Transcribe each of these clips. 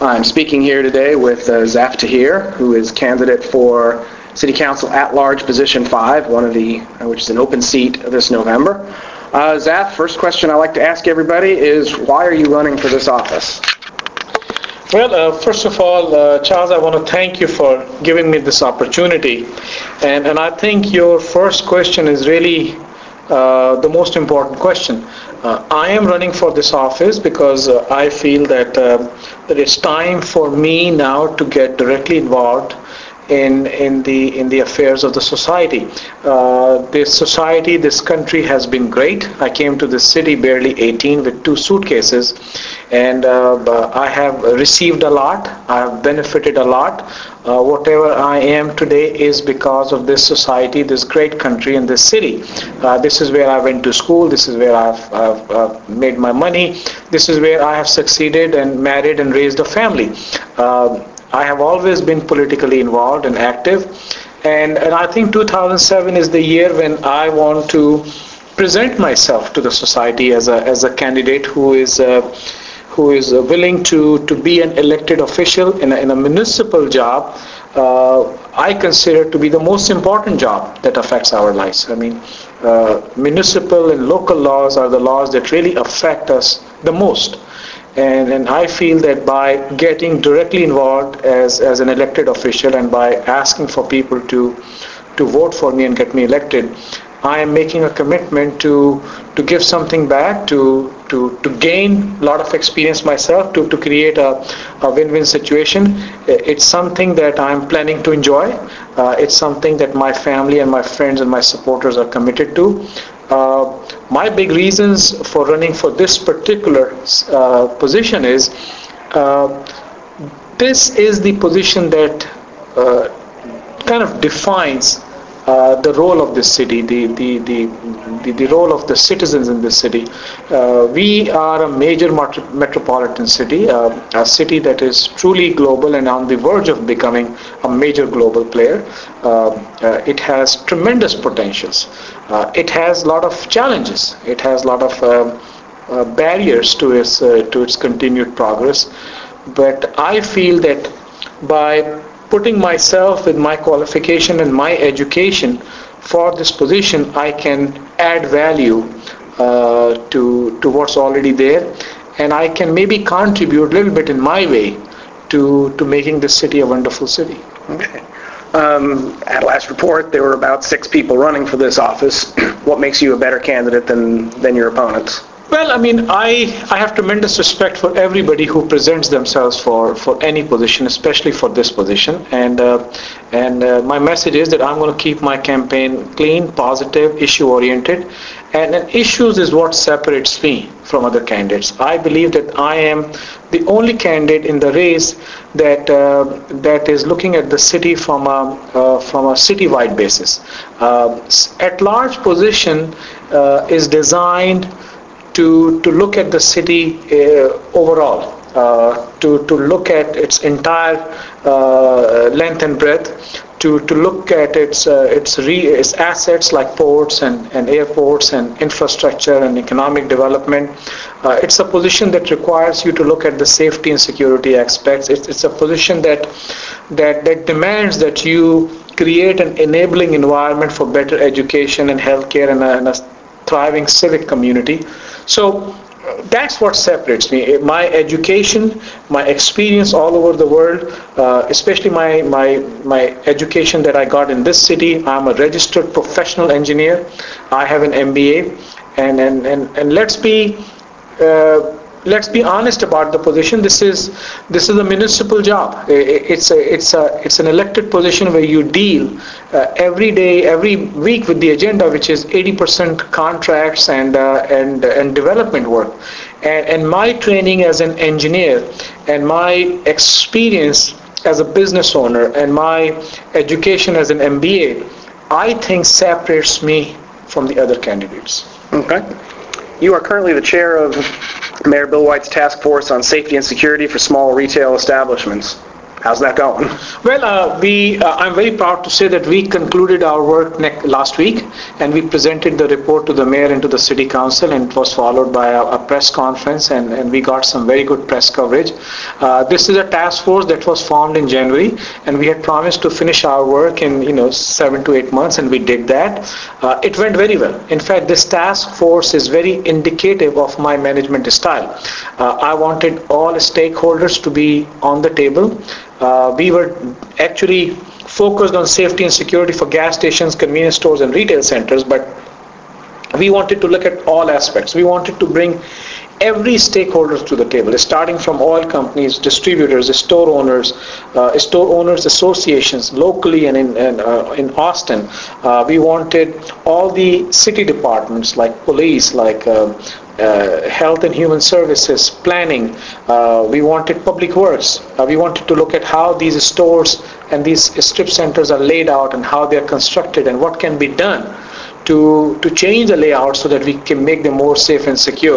I'm speaking here today with Zaf Tahir, who is candidate for City Council at-large position 5, which is an open seat this November. Zaf, first question I like to ask everybody is, why are you running for this office? Well, first of all, Charles, I want to thank you for giving me this opportunity. And I think your first question is really the most important question. I am running for this office because I feel that it's time for me now to get directly involved in the affairs of the society. This country has been great. I came to this city barely 18 with 2 suitcases, and I have received a lot. I have benefited a lot. Whatever I am today is because of this society, this great country, and this city. This is where I went to school. This is where I've made my money. This is where I have succeeded and married and raised a family. I have always been politically involved and active, and I think 2007 is the year when I want to present myself to the society as a candidate who is willing to be an elected official in a municipal job. I consider to be the most important job that affects our lives. I mean, municipal and local laws are the laws that really affect us the most. And I feel that by getting directly involved as an elected official and by asking for people to vote for me and get me elected, I am making a commitment to give something back, to gain a lot of experience myself, to create a win-win situation. It's something that I'm planning to enjoy. It's something that my family and my friends and my supporters are committed to. My big reasons for running for this particular position is this is the position that kind of defines the role of this city, the role of the citizens in this city. We are a major metropolitan city, a city that is truly global and on the verge of becoming a major global player. It has tremendous potentials. It has a lot of challenges. It has a lot of barriers to its continued progress. But I feel that by putting myself with my qualification and my education for this position, I can add value to what's already there, and I can maybe contribute a little bit in my way to making this city a wonderful city. Okay. At last report, there were about 6 people running for this office. What makes you a better candidate than your opponents? Well, I mean, I have tremendous respect for everybody who presents themselves for any position, especially for this position. And my message is that I'm going to keep my campaign clean, positive, issue-oriented. And issues is what separates me from other candidates. I believe that I am the only candidate in the race that is looking at the city from a city-wide basis. At-large position is designed to look at the city overall, to look at its entire length and breadth, to look at its assets like ports and airports and infrastructure and economic development. It's a position that requires you to look at the safety and security aspects. It's a position that demands that you create an enabling environment for better education and healthcare and a thriving civic community. So that's what separates me. My education, my experience all over the world, especially my education that I got in this city. I'm a registered professional engineer. I have an MBA, and let's be honest about the position. This is a municipal job. It's an elected position where you deal every day, every week with the agenda, which is 80% contracts and development work. And my training as an engineer and my experience as a business owner and my education as an MBA, I think separates me from the other candidates. Okay. You are currently the chair of Mayor Bill White's task force on safety and security for small retail establishments. How's that going? Well, I'm very proud to say that we concluded our work last week, and we presented the report to the mayor and to the city council, and it was followed by a press conference, and we got some very good press coverage. This is a task force that was formed in January, and we had promised to finish our work in 7 to 8 months, and we did that. It went very well. In fact, this task force is very indicative of my management style. I wanted all stakeholders to be on the table. We were actually focused on safety and security for gas stations, convenience stores, and retail centers, but we wanted to look at all aspects. We wanted to bring every stakeholder to the table, starting from oil companies, distributors, store owners associations locally and in Austin. We wanted all the city departments like police, like health and human services, planning. We wanted public works. We wanted to look at how these stores and these strip centers are laid out and how they are constructed and what can be done to change the layout so that we can make them more safe and secure.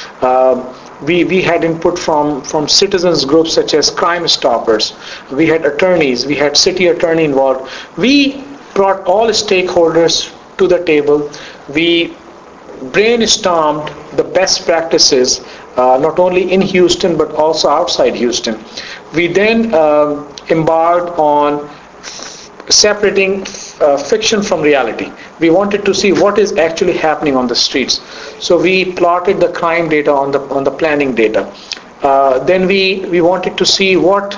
We had input from citizens groups such as Crime Stoppers. We had attorneys. We had city attorney involved. We brought all stakeholders to the table. We brainstormed the best practices, not only in Houston but also outside Houston. We then embarked on separating fiction from reality. We wanted to see what is actually happening on the streets. So we plotted the crime data on the planning data. Then we wanted to see what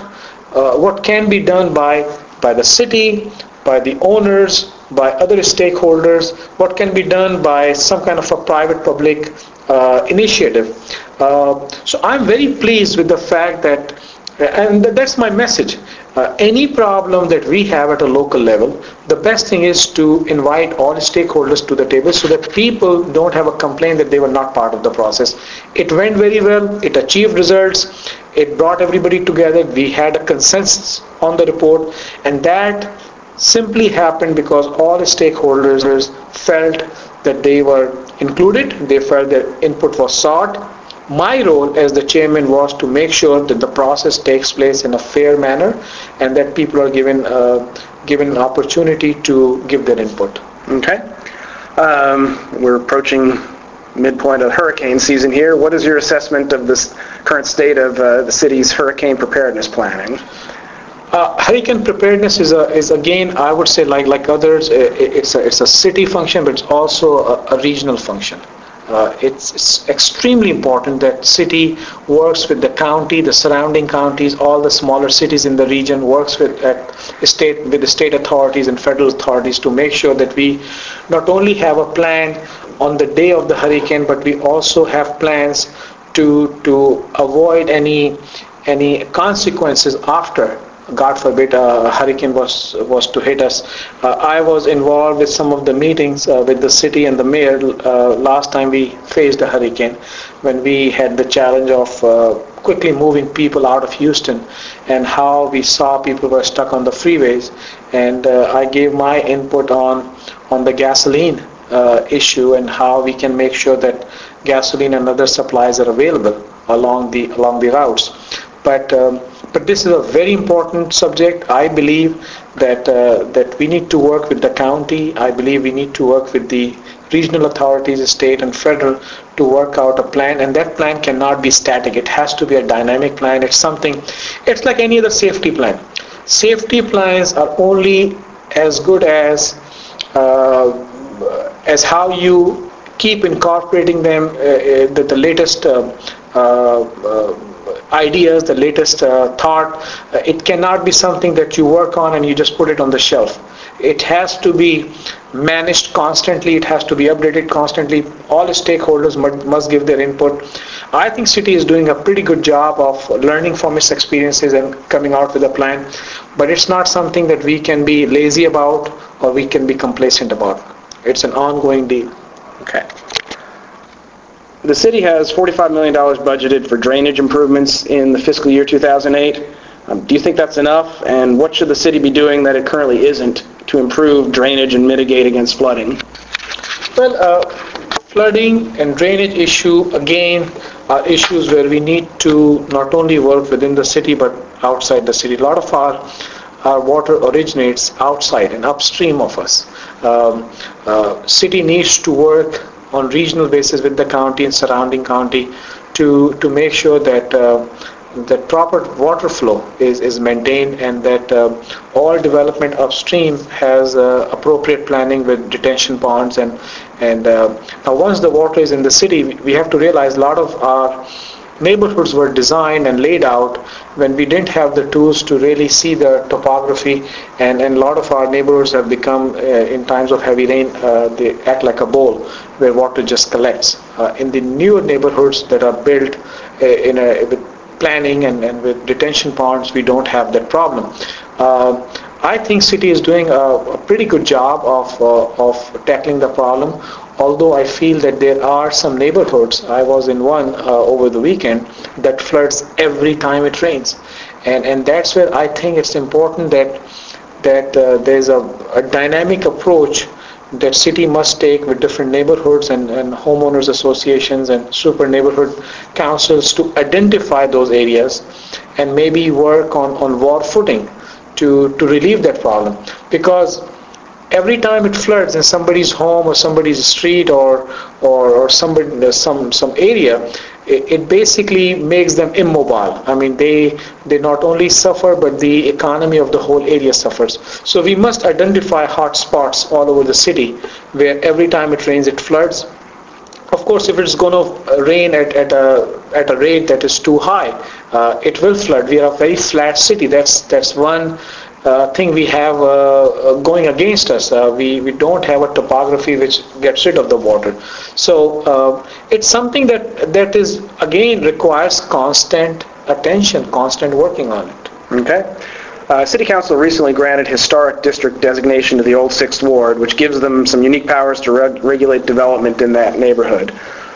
can be done by the city, by the owners, by other stakeholders, what can be done by some kind of a private-public initiative. So I'm very pleased with the fact that, and that's my message, any problem that we have at a local level, the best thing is to invite all stakeholders to the table so that people don't have a complaint that they were not part of the process. It went very well, it achieved results, it brought everybody together, we had a consensus on the report, and that simply happened because all the stakeholders felt that they were included, they felt their input was sought. My role as the chairman was to make sure that the process takes place in a fair manner and that people are given an opportunity to give their input. Okay. We're approaching midpoint of hurricane season here. What is your assessment of this current state of the city's hurricane preparedness planning? Hurricane preparedness is again, I would say, like others, it's a city function, but it's also a regional function. It's extremely important that city works with the county, the surrounding counties, all the smaller cities in the region, works with the state authorities and federal authorities to make sure that we not only have a plan on the day of the hurricane, but we also have plans to avoid any consequences after, God forbid, a hurricane was to hit us. I was involved with some of the meetings with the city and the mayor last time we faced a hurricane, when we had the challenge of quickly moving people out of Houston, and how we saw people were stuck on the freeways. And I gave my input on the gasoline issue and how we can make sure that gasoline and other supplies are available along the routes. But this is a very important subject. I believe that we need to work with the county. I believe we need to work with the regional authorities, state and federal, to work out a plan, and that plan cannot be static. It has to be a dynamic plan. It's like any other safety plan. Safety plans are only as good as how you keep incorporating them, the latest ideas, the latest thought. It cannot be something that you work on and you just put it on the shelf. It has to be managed constantly. It has to be updated constantly. All stakeholders must give their input. I think city is doing a pretty good job of learning from its experiences and coming out with a plan, but it's not something that we can be lazy about or we can be complacent about. It's an ongoing deal. Okay. The city has $45 million budgeted for drainage improvements in the fiscal year 2008. Do you think that's enough? And what should the city be doing that it currently isn't to improve drainage and mitigate against flooding? Well, flooding and drainage issue, again, are issues where we need to not only work within the city but outside the city. A lot of our water originates outside and upstream of us. City needs to work on regional basis with the county and surrounding county to make sure that that proper water flow is maintained, and that all development upstream has appropriate planning with detention ponds. And now once the water is in the city, we have to realize a lot of our neighborhoods were designed and laid out when we didn't have the tools to really see the topography, and a lot of our neighborhoods have become, in times of heavy rain, they act like a bowl where water just collects. In the newer neighborhoods that are built with planning and with detention ponds, we don't have that problem. I think city is doing a pretty good job of tackling the problem, although I feel that there are some neighborhoods, I was in one over the weekend, that floods every time it rains. And that's where I think it's important that there's a dynamic approach that city must take with different neighborhoods and homeowners associations and super neighborhood councils to identify those areas and maybe work on war footing to relieve that problem. Because every time it floods in somebody's home or somebody's street or somebody some area, it basically makes them immobile. I mean, they not only suffer, but the economy of the whole area suffers. So we must identify hot spots all over the city where every time it rains, it floods. Of course, if it's going to rain at a rate that is too high, it will flood. We are a very flat city. That's one thing we have going against us. We don't have a topography which gets rid of the water. So it's something that is, again, requires constant attention, constant working on it. Okay. City Council recently granted historic district designation to the Old Sixth Ward, which gives them some unique powers to regulate development in that neighborhood.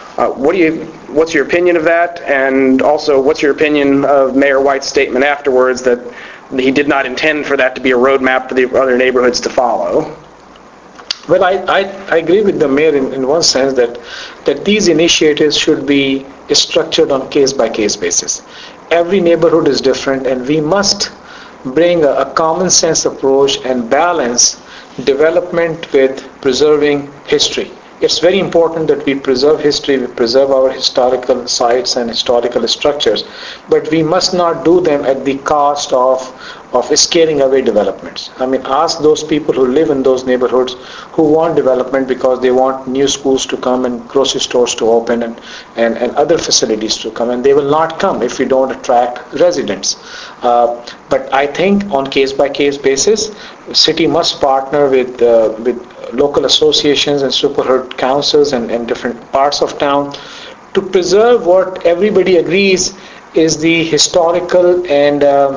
What's your opinion of that? And also, what's your opinion of Mayor White's statement afterwards that he did not intend for that to be a roadmap for the other neighborhoods to follow? Well, I agree with the mayor in one sense that these initiatives should be structured on case-by-case basis. Every neighborhood is different, and we must bring a common sense approach and balance development with preserving history. It's very important that we preserve history, we preserve our historical sites and historical structures, but we must not do them at the cost of scaling away developments. I mean, ask those people who live in those neighborhoods who want development because they want new schools to come and grocery stores to open and other facilities to come, and they will not come if we don't attract residents. But I think on case-by-case basis, the city must partner with local associations and superherd councils and different parts of town to preserve what everybody agrees is the historical and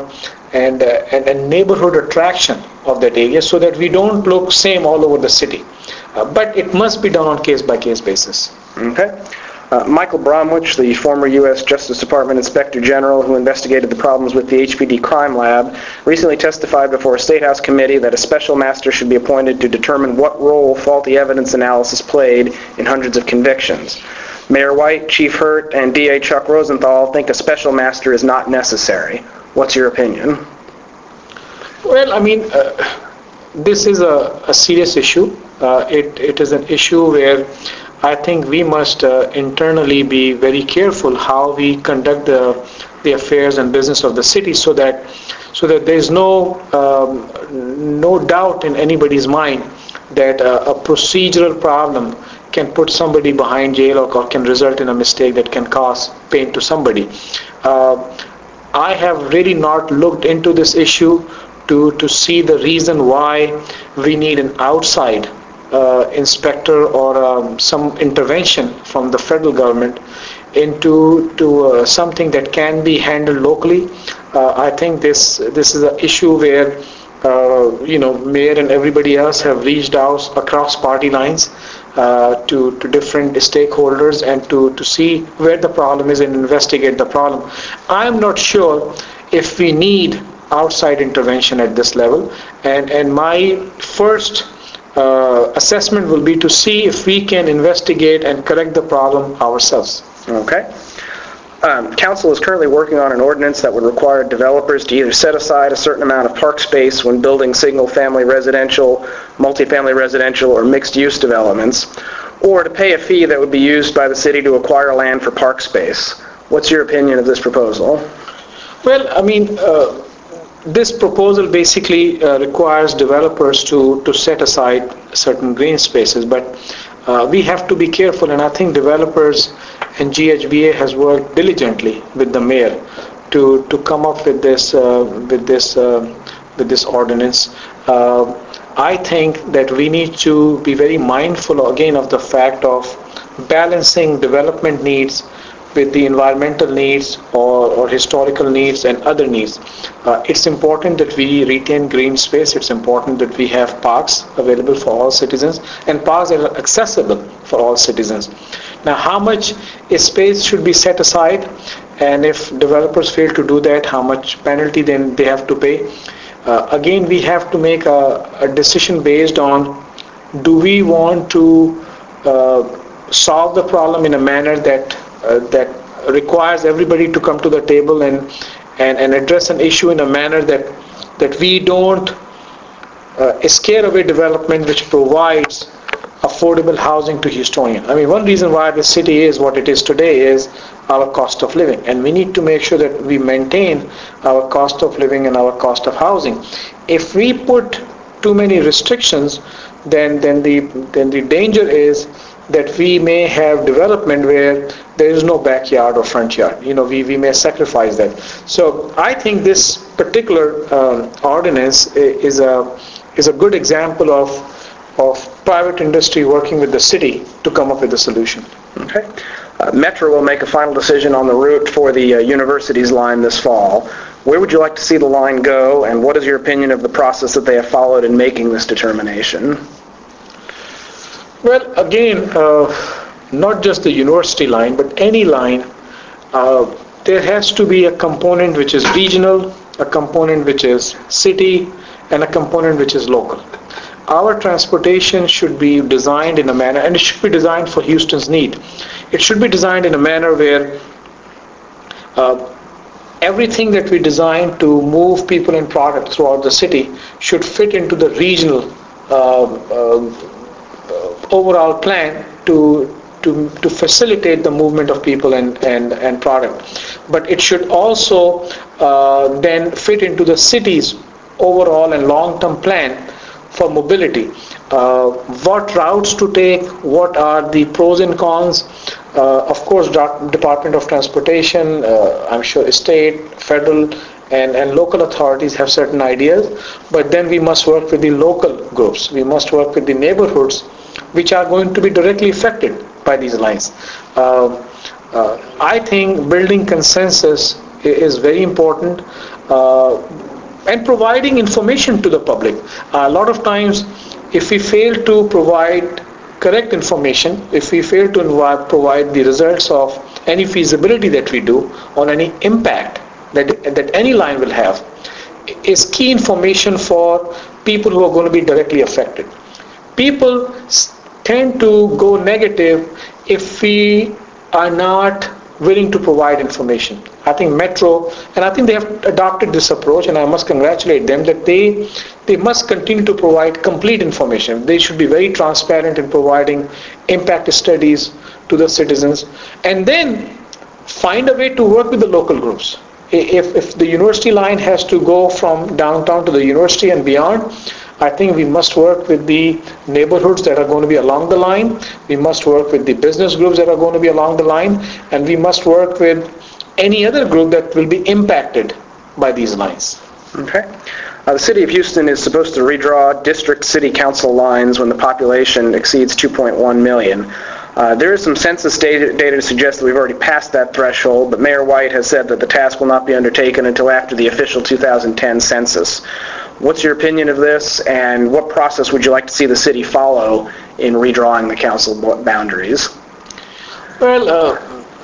neighborhood attraction of that area, so that we don't look same all over the city. But it must be done on case-by-case basis. Okay. Michael Bromwich, the former U.S. Justice Department Inspector General who investigated the problems with the HPD crime lab, recently testified before a State House committee that a special master should be appointed to determine what role faulty evidence analysis played in hundreds of convictions. Mayor White, Chief Hurt, and DA Chuck Rosenthal think a special master is not necessary. What's your opinion? Well, I mean, this is a serious issue. It is an issue where I think we must internally be very careful how we conduct the affairs and business of the city, so that there is no doubt in anybody's mind that a procedural problem can put somebody behind jail or can result in a mistake that can cause pain to somebody. I have really not looked into this issue to see the reason why we need an outside inspector or some intervention from the federal government into something that can be handled locally. I think this is an issue where mayor and everybody else have reached out across party lines to different stakeholders and to see where the problem is and investigate the problem. I'm not sure if we need outside intervention at this level, and my first assessment will be to see if we can investigate and correct the problem ourselves. Okay. Council is currently working on an ordinance that would require developers to either set aside a certain amount of park space when building single-family residential, multifamily residential, or mixed-use developments, or to pay a fee that would be used by the city to acquire land for park space. What's your opinion of this proposal? Well, I mean, this proposal basically requires developers to set aside certain green spaces, but we have to be careful, and I think developers and GHBA has worked diligently with the mayor to come up with this ordinance. I think that we need to be very mindful again of the fact of balancing development needs with the environmental needs or historical needs and other needs. It's important that we retain green space. It's important that we have parks available for all citizens and parks that are accessible for all citizens. Now, how much space should be set aside, and if developers fail to do that, how much penalty then they have to pay? Again, we have to make a decision based on, do we want to solve the problem in a manner that requires everybody to come to the table and address an issue in a manner that we don't scare away development which provides affordable housing to Houstonians. I mean, one reason why the city is what it is today is our cost of living, and we need to make sure that we maintain our cost of living and our cost of housing. If we put too many restrictions, then the danger is that we may have development where there is no backyard or front yard. You know, we may sacrifice that. So I think this particular ordinance is a good example of private industry working with the city to come up with a solution. Okay. Metro will make a final decision on the route for the university's line this fall. Where would you like to see the line go, and what is your opinion of the process that they have followed in making this determination? Well, again, not just the university line, but any line, there has to be a component which is regional, a component which is city, and a component which is local. Our transportation should be designed in a manner, and it should be designed for Houston's need. It should be designed in a manner where everything that we design to move people and product throughout the city should fit into the regional overall plan to facilitate the movement of people and product. But it should also then fit into the city's overall and long-term plan for mobility. What routes to take, what are the pros and cons. Of course, Department of Transportation, I'm sure state, federal, and local authorities have certain ideas, but then we must work with the local groups. We must work with the neighborhoods which are going to be directly affected by these lines. I think building consensus is very important, and providing information to the public. A lot of times, if we fail to provide correct information, if we fail to provide the results of any feasibility that we do on any impact that any line will have, is key information for people who are going to be directly affected. People tend to go negative if we are not willing to provide information. I think Metro, and I think they have adopted this approach, and I must congratulate them that they must continue to provide complete information. They should be very transparent in providing impact studies to the citizens, and then find a way to work with the local groups. If the university line has to go from downtown to the university and beyond, I think we must work with the neighborhoods that are going to be along the line. We must work with the business groups that are going to be along the line, and we must work with any other group that will be impacted by these lines. Okay. The City of Houston is supposed to redraw district city council lines when the population exceeds 2.1 million. There is some census data to suggest that we've already passed that threshold, but Mayor White has said that the task will not be undertaken until after the official 2010 census. What's your opinion of this, and what process would you like to see the city follow in redrawing the council boundaries? Well,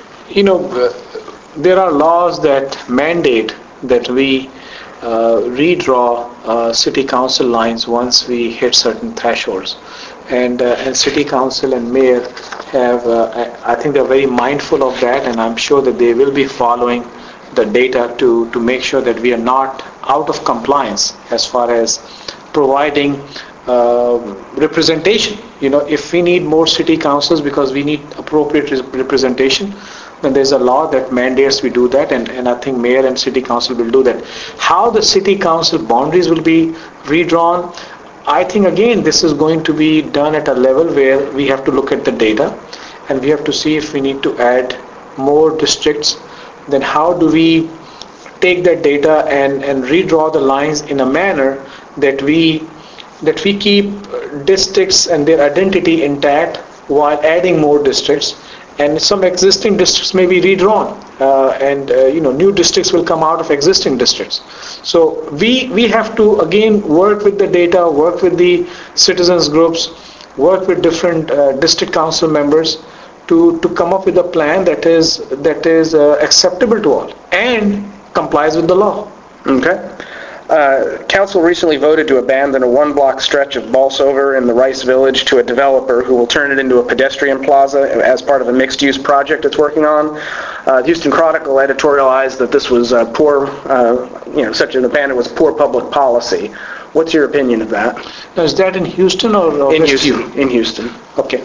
there are laws that mandate that we redraw city council lines once we hit certain thresholds, and city council and mayor I think they're very mindful of that, and I'm sure that they will be following the data to make sure that we are not out of compliance as far as providing representation. If we need more city councils because we need appropriate representation, then there's a law that mandates we do that, and I think mayor and city council will do that. How the city council boundaries will be redrawn, I think again this is going to be done at a level where we have to look at the data and we have to see if we need to add more districts. Then how do we take that data and redraw the lines in a manner that we keep districts and their identity intact while adding more districts, and some existing districts may be redrawn, and new districts will come out of existing districts. So we have to again work with the data, work with the citizens groups, work with different district council members to come up with a plan that is acceptable to all and complies with the law. Okay. Council recently voted to abandon a one-block stretch of Bolsover in the Rice Village to a developer who will turn it into a pedestrian plaza as part of a mixed-use project it's working on. The Houston Chronicle editorialized that this was such an abandonment was poor public policy. What's your opinion of that? Now, is that in Houston or In Westview? Houston. In Houston. Okay.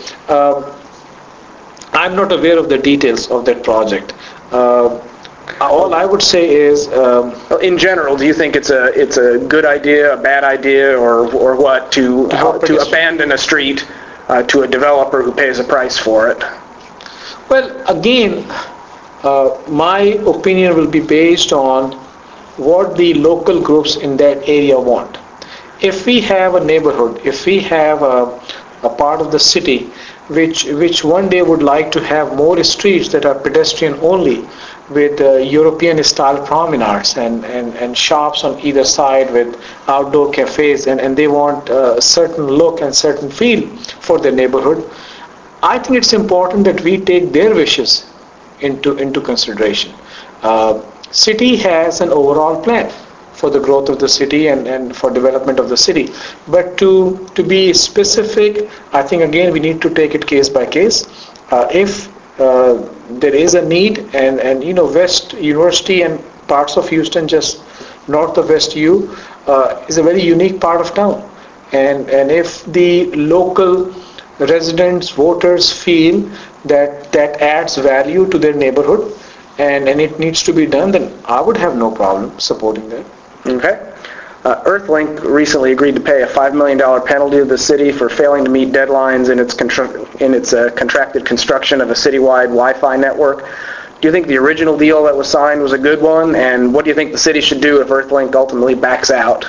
I'm not aware of the details of that project. All I would say is, in general, do you think it's a good idea, a bad idea, or what to abandon a street to a developer who pays a price for it? well, again, my opinion will be based on what the local groups in that area want. If we have a neighborhood, if we have a part of the city which one day would like to have more streets that are pedestrian only, with European style promenades and shops on either side with outdoor cafes, and they want a certain look and certain feel for their neighborhood, I think it's important that we take their wishes into consideration. City has an overall plan for the growth of the city and for development of the city. But to be specific, I think again we need to take it case by case. If there is a need, and West University and parts of Houston just north of West U is a very unique part of town, and if the local residents, voters feel that adds value to their neighborhood and it needs to be done, then I would have no problem supporting that. Okay. Earthlink recently agreed to pay a $5 million penalty to the city for failing to meet deadlines in its contracted construction of a citywide Wi-Fi network. Do you think the original deal that was signed was a good one? And what do you think the city should do if Earthlink ultimately backs out?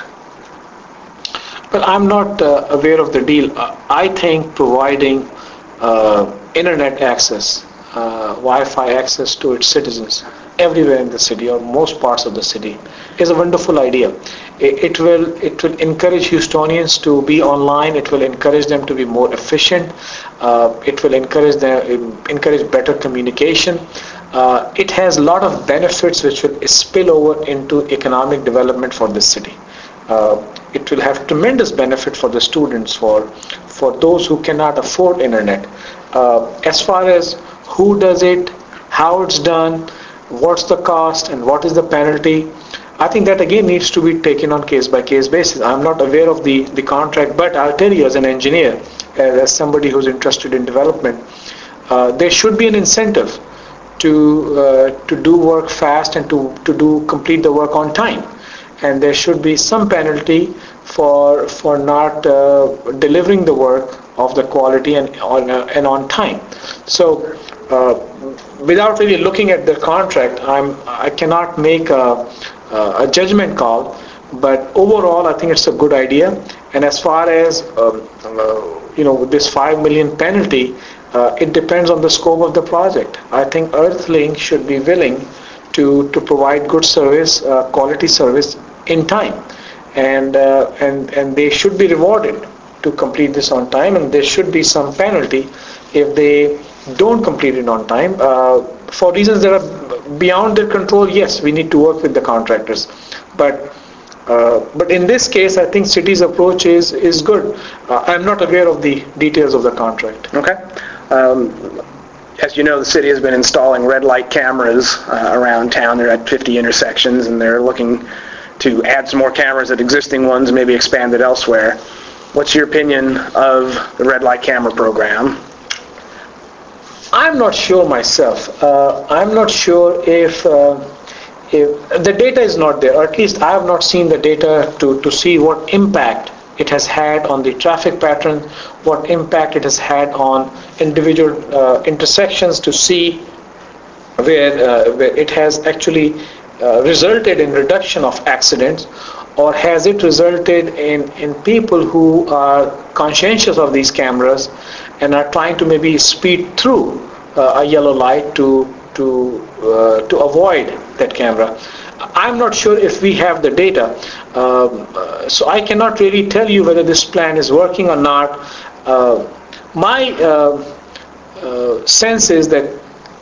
Well, I'm not aware of the deal. I think providing internet access, Wi-Fi access to its citizens everywhere in the city or most parts of the city is a wonderful idea. It will encourage Houstonians to be online. It will encourage them to be more efficient. It will encourage better communication. It has a lot of benefits which will spill over into economic development for the city. It will have tremendous benefit for the students, for those who cannot afford internet. As far as who does it, how it's done, what's the cost, and what is the penalty, I think that again needs to be taken on case-by-case basis. I'm not aware of the contract, but I'll tell you as an engineer, as somebody who's interested in development, there should be an incentive to do work fast and to complete the work on time. And there should be some penalty for not delivering the work of the quality and on time. So without really looking at the contract, I cannot make a judgment call, but overall I think it's a good idea. And as far as with this $5 million penalty, it depends on the scope of the project. I think Earthlink should be willing to provide good service, quality service in time, and they should be rewarded to complete this on time, and there should be some penalty if they don't complete it on time for reasons that are beyond their control. Yes, we need to work with the contractors, but in this case I think city's approach is good. I'm not aware of the details of the contract. Okay. As you know, the city has been installing red light cameras around town. They're at 50 intersections, and they're looking to add some more cameras at existing ones, maybe expand it elsewhere. What's your opinion of the red light camera program? I'm not sure myself. I'm not sure if the data is not there, or at least I have not seen the data to see what impact it has had on the traffic pattern, what impact it has had on individual intersections, to see where it has actually resulted in reduction of accidents, or has it resulted in people who are conscientious of these cameras and are trying to maybe speed through a yellow light to avoid that camera. I'm not sure if we have the data, so I cannot really tell you whether this plan is working or not. My sense is that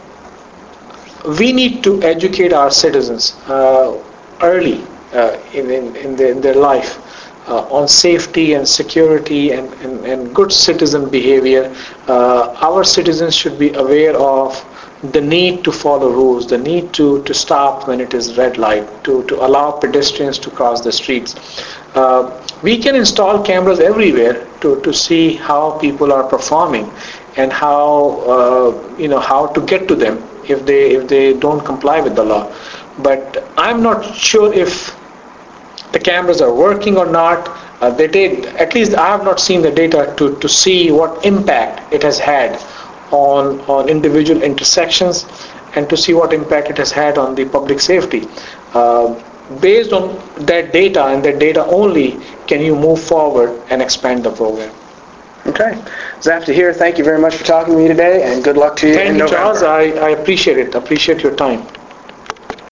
we need to educate our citizens early in their life on safety and security and good citizen behavior. Our citizens should be aware of the need to follow rules, the need to stop when it is red light, to allow pedestrians to cross the streets. We can install cameras everywhere to see how people are performing and how to get to them if they don't comply with the law. But I'm not sure if the cameras are working or not. At least I have not seen the data to see what impact it has had on individual intersections, and to see what impact it has had on the public safety. Based on that data and that data only, can you move forward and expand the program. Okay. Zaf Tahir, thank you very much for talking to me today, and good luck to you in November. Thank you, Charles. I appreciate it. Appreciate your time.